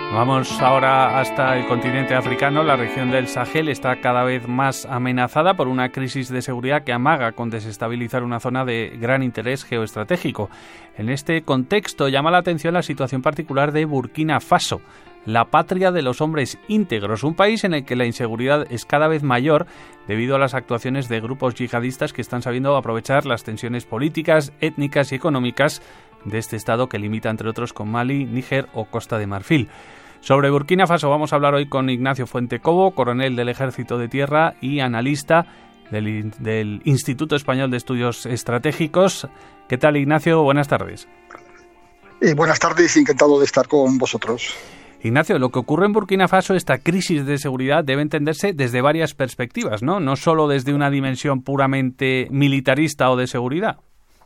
Vamos ahora hasta el continente africano. La región del Sahel está cada vez más amenazada por una crisis de seguridad que amaga con desestabilizar una zona de gran interés geoestratégico. En este contexto llama la atención la situación particular de Burkina Faso, la patria de los hombres íntegros, un país en el que la inseguridad es cada vez mayor debido a las actuaciones de grupos yihadistas que están sabiendo aprovechar las tensiones políticas, étnicas y económicas de este estado que limita, entre otros, con Mali, Níger o Costa de Marfil. Sobre Burkina Faso vamos a hablar hoy con Ignacio Fuentecobo, coronel del Ejército de Tierra y analista del Instituto Español de Estudios Estratégicos. ¿Qué tal, Ignacio? Buenas tardes. Buenas tardes, encantado de estar con vosotros. Ignacio, lo que ocurre en Burkina Faso, esta crisis de seguridad, debe entenderse desde varias perspectivas, ¿no? No solo desde una dimensión puramente militarista o de seguridad.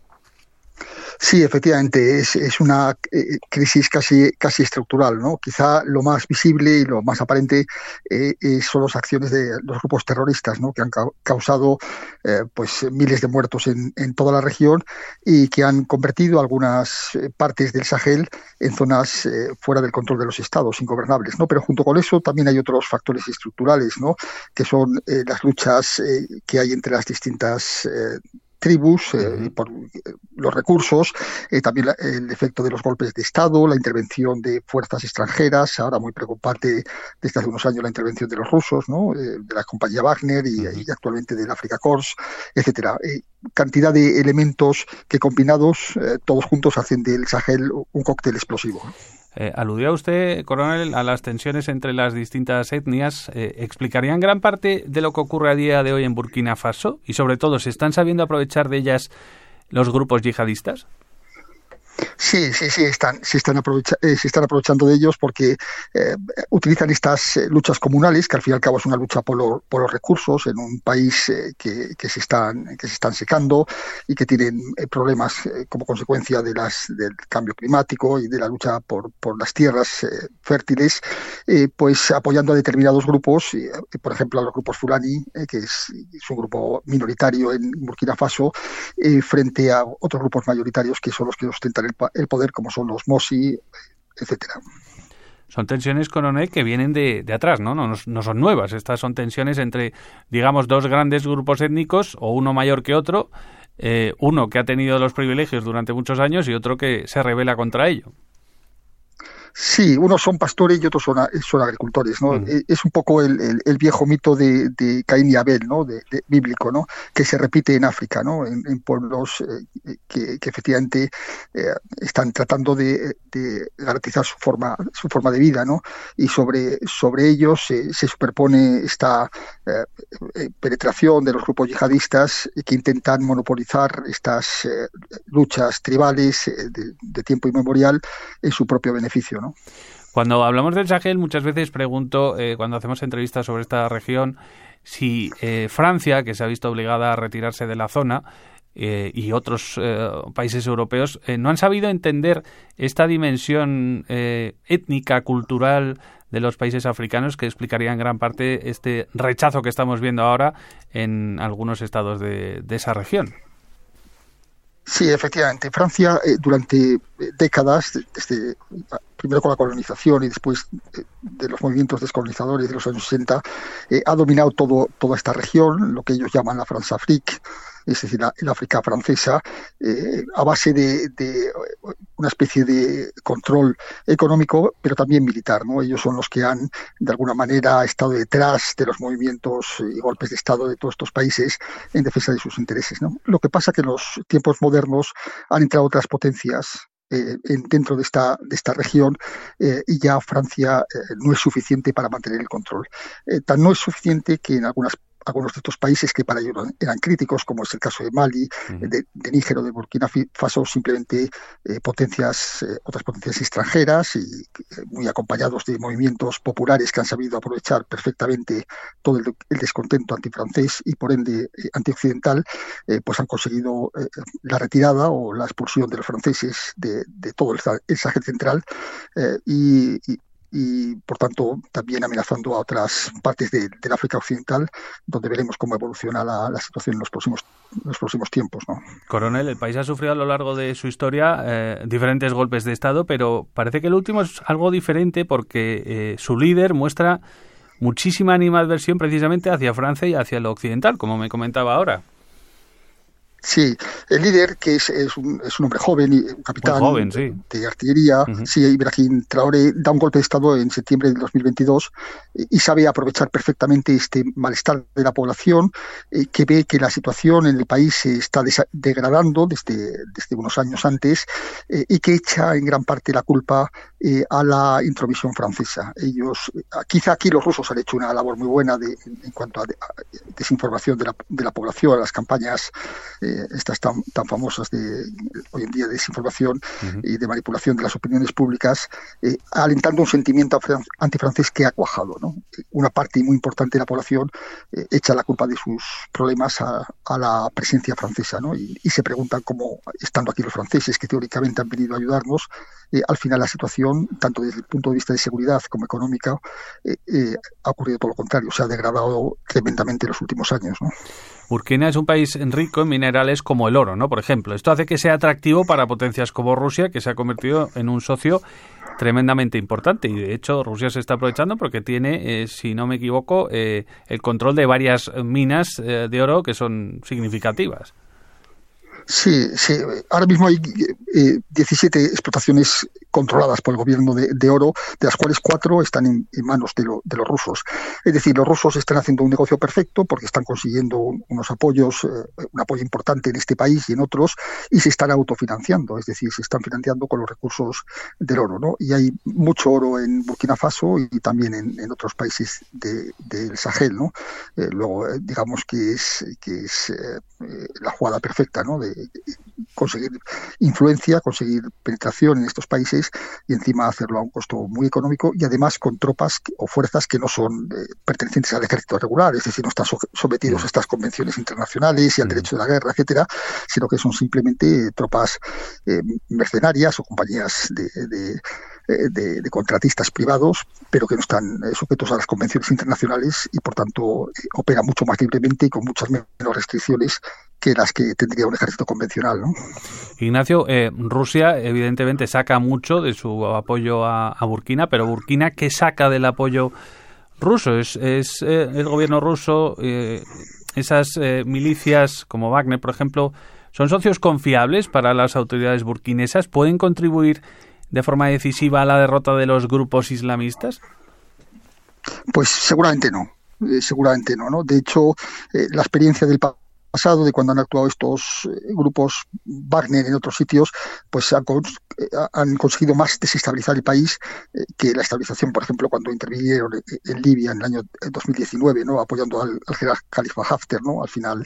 Sí, efectivamente, es una crisis casi estructural, ¿no? Quizá lo más visible y lo más aparente son las acciones de los grupos terroristas, ¿no? Que han causado pues miles de muertos en toda la región y que han convertido algunas partes del Sahel en zonas fuera del control de los estados, ingobernables, ¿no? Pero junto con eso también hay otros factores estructurales, ¿no? Que son las luchas que hay entre las distintas tribus, por los recursos, también el efecto de los golpes de Estado, la intervención de fuerzas extranjeras, ahora muy preocupante desde hace unos años la intervención de los rusos, ¿no? De la compañía Wagner y actualmente del Afrika Korps, etcétera. Cantidad de elementos que combinados, todos juntos, hacen del Sahel un cóctel explosivo. Aludía usted, coronel, a las tensiones entre las distintas etnias. ¿Explicaría en gran parte de lo que ocurre a día de hoy en Burkina Faso? Y sobre todo, ¿se están sabiendo aprovechar de ellas los grupos yihadistas? Sí, se están aprovechando de ellos porque utilizan estas luchas comunales, que al fin y al cabo es una lucha por los recursos en un país que se están secando y que tienen problemas como consecuencia del cambio climático y de la lucha por las tierras fértiles, pues apoyando a determinados grupos, por ejemplo a los grupos Fulani, que es un grupo minoritario en Burkina Faso, frente a otros grupos mayoritarios que son los que ostentan el poder, como son los Mossi, etcétera. Son tensiones, coronel, que vienen de atrás, ¿no? No son nuevas. Estas son tensiones entre, digamos, dos grandes grupos étnicos, o uno mayor que otro, uno que ha tenido los privilegios durante muchos años y otro que se rebela contra ello. Sí, unos son pastores y otros son agricultores, ¿no? Es un poco el viejo mito de Caín y Abel, ¿no? De bíblico, ¿no? Que se repite en África, ¿no? En pueblos que efectivamente están tratando de garantizar su forma de vida, ¿no? Y sobre ellos se superpone esta penetración de los grupos yihadistas que intentan monopolizar estas luchas tribales de tiempo inmemorial en su propio beneficio, ¿no? Cuando hablamos del Sahel, muchas veces pregunto, cuando hacemos entrevistas sobre esta región, si Francia, que se ha visto obligada a retirarse de la zona, y otros países europeos, no han sabido entender esta dimensión étnica, cultural de los países africanos, que explicaría en gran parte este rechazo que estamos viendo ahora en algunos estados de esa región. Sí, efectivamente. Francia durante décadas, desde primero con la colonización y después de los movimientos descolonizadores de los años 60, ha dominado toda esta región, lo que ellos llaman la France-Afrique, es decir, el África francesa, a base de una especie de control económico, pero también militar, ¿no? Ellos son los que han, de alguna manera, estado detrás de los movimientos y golpes de Estado de todos estos países en defensa de sus intereses, ¿no? Lo que pasa es que en los tiempos modernos han entrado otras potencias dentro de esta región y ya Francia no es suficiente para mantener el control. Tan no es suficiente que en algunos de estos países que para ellos eran críticos, como es el caso de Mali, de Níger o de Burkina Faso, simplemente otras potencias extranjeras y muy acompañados de movimientos populares que han sabido aprovechar perfectamente todo el descontento antifrancés y por ende antioccidental, pues han conseguido la retirada o la expulsión de los franceses de todo el Sahel central y y por tanto también amenazando a otras partes del África Occidental, donde veremos cómo evoluciona la situación en los próximos tiempos, ¿no? Coronel, el país ha sufrido a lo largo de su historia diferentes golpes de Estado, pero parece que el último es algo diferente porque su líder muestra muchísima animadversión precisamente hacia Francia y hacia lo occidental, como me comentaba ahora. Sí, el líder, que es un hombre joven, un capitán joven, sí, de artillería, sí, Ibrahim Traoré, da un golpe de Estado en septiembre de 2022 y sabe aprovechar perfectamente este malestar de la población, que ve que la situación en el país se está degradando desde unos años antes, y que echa en gran parte la culpa a la intromisión francesa. Quizá aquí los rusos han hecho una labor muy buena en cuanto a desinformación de la población, a las campañas estas tan famosas de hoy en día de desinformación y de manipulación de las opiniones públicas, alentando un sentimiento antifrancés que ha cuajado, ¿no? Una parte muy importante de la población echa la culpa de sus problemas a la presencia francesa, ¿no? Y se preguntan cómo, estando aquí los franceses, que teóricamente han venido a ayudarnos, al final la situación, tanto desde el punto de vista de seguridad como económica, ha ocurrido todo lo contrario, se ha degradado tremendamente en los últimos años, ¿no? Burkina es un país rico en minerales como el oro, ¿no? Por ejemplo, esto hace que sea atractivo para potencias como Rusia, que se ha convertido en un socio tremendamente importante, y de hecho Rusia se está aprovechando porque tiene, si no me equivoco, el control de varias minas de oro que son significativas. Sí, ahora mismo hay 17 explotaciones controladas por el gobierno de oro, de las cuales 4 están en manos de los rusos. Es decir, los rusos están haciendo un negocio perfecto porque están consiguiendo unos apoyos, un apoyo importante en este país y en otros, y se están autofinanciando, es decir, se están financiando con los recursos del oro, ¿no? Y hay mucho oro en Burkina Faso y también en otros países del Sahel, ¿no? Luego, digamos que es la jugada perfecta, ¿no? De conseguir influencia, conseguir penetración en estos países y encima hacerlo a un costo muy económico y además con tropas o fuerzas que no son pertenecientes al ejército regular, es decir, no están sometidos a estas convenciones internacionales y al derecho de la guerra, etcétera, sino que son simplemente tropas mercenarias o compañías de contratistas privados, pero que no están sujetos a las convenciones internacionales y por tanto operan mucho más libremente y con muchas menos restricciones que las que tendría un ejército convencional, ¿no? Ignacio, Rusia evidentemente saca mucho de su apoyo a Burkina, pero Burkina, ¿qué saca del apoyo ruso? ¿Es el gobierno ruso, esas milicias como Wagner, por ejemplo, son socios confiables para las autoridades burkinesas? ¿Pueden contribuir de forma decisiva a la derrota de los grupos islamistas? Pues seguramente no, ¿no? De hecho, la experiencia del pasado, de cuando han actuado estos grupos Wagner en otros sitios, pues han conseguido más desestabilizar el país que la estabilización, por ejemplo, cuando intervinieron en Libia en el año 2019, ¿no? Apoyando al general Khalifa Haftar, ¿no? Al final,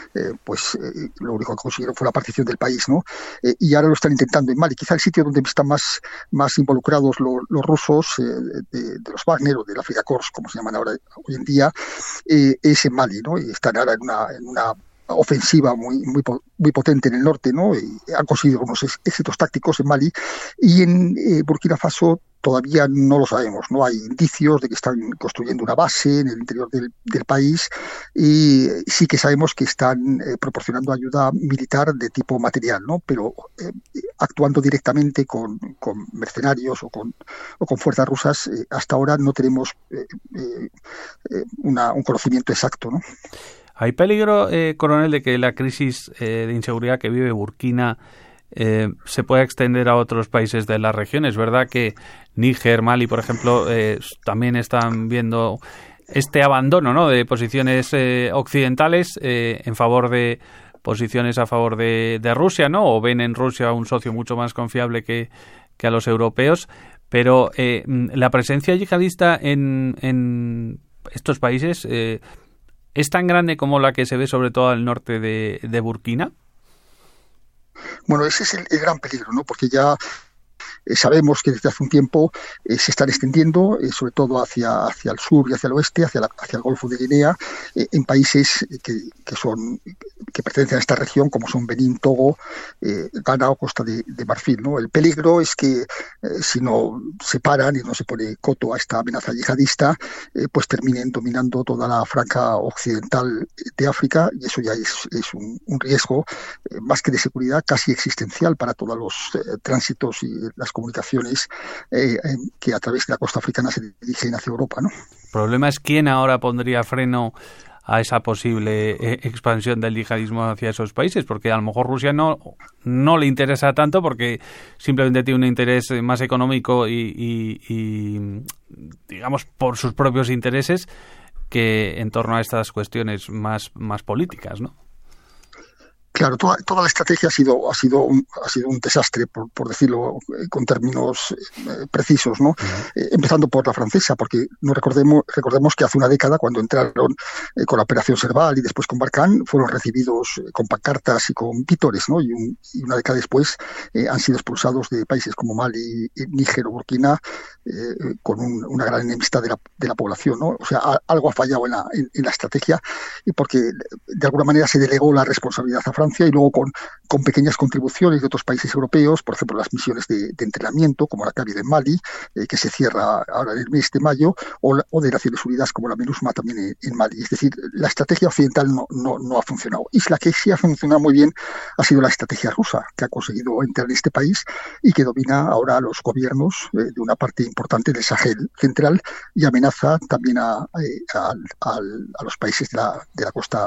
lo único que consiguieron fue la partición del país, ¿no? Y ahora lo están intentando en Mali. Quizá el sitio donde están más involucrados los rusos, de los Wagner o del Afrika Korps, como se llaman ahora hoy en día, es en Mali, ¿no? Y están ahora en una ofensiva muy potente en el norte, ¿no? Y han conseguido unos éxitos tácticos en Mali y en Burkina Faso todavía no lo sabemos, no hay indicios de que están construyendo una base en el interior del país y sí que sabemos que están proporcionando ayuda militar de tipo material, ¿no? Pero actuando directamente con mercenarios o con fuerzas rusas, hasta ahora no tenemos un conocimiento exacto, ¿no? ¿Hay peligro, coronel, de que la crisis de inseguridad que vive Burkina se pueda extender a otros países de la región? Es verdad que Níger, Mali, por ejemplo, también están viendo este abandono, ¿no?, de posiciones occidentales en favor de posiciones a favor de Rusia, ¿no? O ven en Rusia un socio mucho más confiable que a los europeos. Pero la presencia yihadista en estos países ¿es tan grande como la que se ve sobre todo al norte de Burkina? Bueno, ese es el gran peligro, ¿no? Porque ya sabemos que desde hace un tiempo se están extendiendo, sobre todo hacia el sur y hacia el oeste, hacia el Golfo de Guinea, en países que pertenecen a esta región, como son Benín, Togo, Ghana o Costa de Marfil, ¿no? El peligro es que si no se paran y no se pone coto a esta amenaza yihadista, pues terminen dominando toda la franja occidental de África, y eso ya es un riesgo más que de seguridad, casi existencial para todos los tránsitos y las comunicaciones que a través de la costa africana se dirigen hacia Europa, ¿no? El problema es quién ahora pondría freno a esa posible expansión del yihadismo hacia esos países, porque a lo mejor Rusia no le interesa tanto porque simplemente tiene un interés más económico y digamos por sus propios intereses que en torno a estas cuestiones más políticas, ¿no? Claro, toda la estrategia ha sido un desastre, por decirlo con términos precisos, ¿no? Empezando por la francesa, porque no recordemos que hace una década, cuando entraron con la Operación Serval y después con Barkhane, fueron recibidos con pancartas y con vítores, ¿no? Y una década después han sido expulsados de países como Mali, Níger o Burkina, con una gran enemistad de la población, ¿no? O sea, algo ha fallado en la estrategia, y porque de alguna manera se delegó la responsabilidad a Francia, y luego con pequeñas contribuciones de otros países europeos, por ejemplo las misiones de entrenamiento como la que ha habido en Mali, que se cierra ahora en el mes de mayo, o de Naciones Unidas como la MINUSMA también en Mali. Es decir, la estrategia occidental no ha funcionado, y la que sí ha funcionado muy bien ha sido la estrategia rusa, que ha conseguido entrar en este país y que domina ahora a los gobiernos de una parte importante del Sahel central, y amenaza también a los países de la costa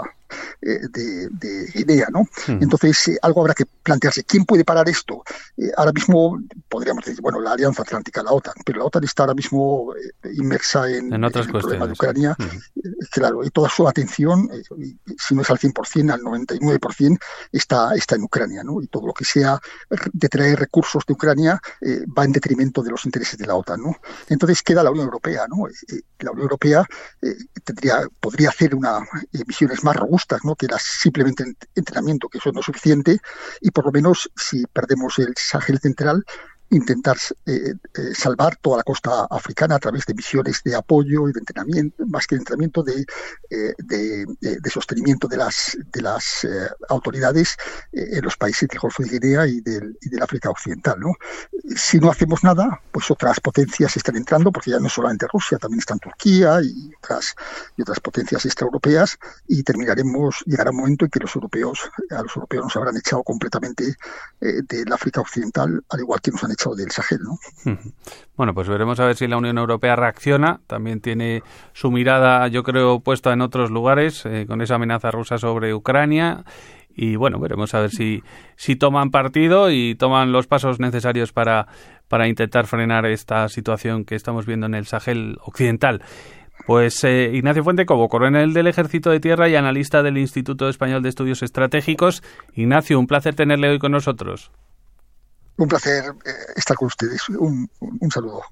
de Guinea, ¿no? Entonces, algo habrá que plantearse. ¿Quién puede parar esto? Ahora mismo podríamos decir, bueno, la Alianza Atlántica, la OTAN, pero la OTAN está ahora mismo inmersa en otras el cuestiones, problema de Ucrania, claro, y toda su atención, si no es al 100%, al 99%, está en Ucrania, ¿no? Y todo lo que sea de traer recursos de Ucrania va en detrimento de los intereses de la OTAN, ¿no? Entonces queda la Unión Europea, ¿no? La Unión Europea podría hacer misiones más robustas, ¿no? Que era simplemente entrenamiento, que eso no es suficiente, y por lo menos si perdemos el Sahel central, intentar salvar toda la costa africana a través de misiones de apoyo y de entrenamiento, más que de entrenamiento, de sostenimiento de las autoridades en los países del Golfo de Guinea y del África Occidental, ¿no? Si no hacemos nada, pues otras potencias están entrando, porque ya no solamente Rusia, también están Turquía y otras potencias extraeuropeas, y llegará un momento en que a los europeos nos habrán echado completamente del África Occidental, al igual que nos han echado del Sahel, ¿no? Bueno, pues veremos a ver si la Unión Europea reacciona. También tiene su mirada, yo creo, puesta en otros lugares, con esa amenaza rusa sobre Ucrania. Y bueno, veremos a ver si toman partido y toman los pasos necesarios para intentar frenar esta situación que estamos viendo en el Sahel occidental. Pues Ignacio Fuentecobo, coronel del Ejército de Tierra y analista del Instituto Español de Estudios Estratégicos. Ignacio, un placer tenerle hoy con nosotros. Un placer estar con ustedes. Un saludo.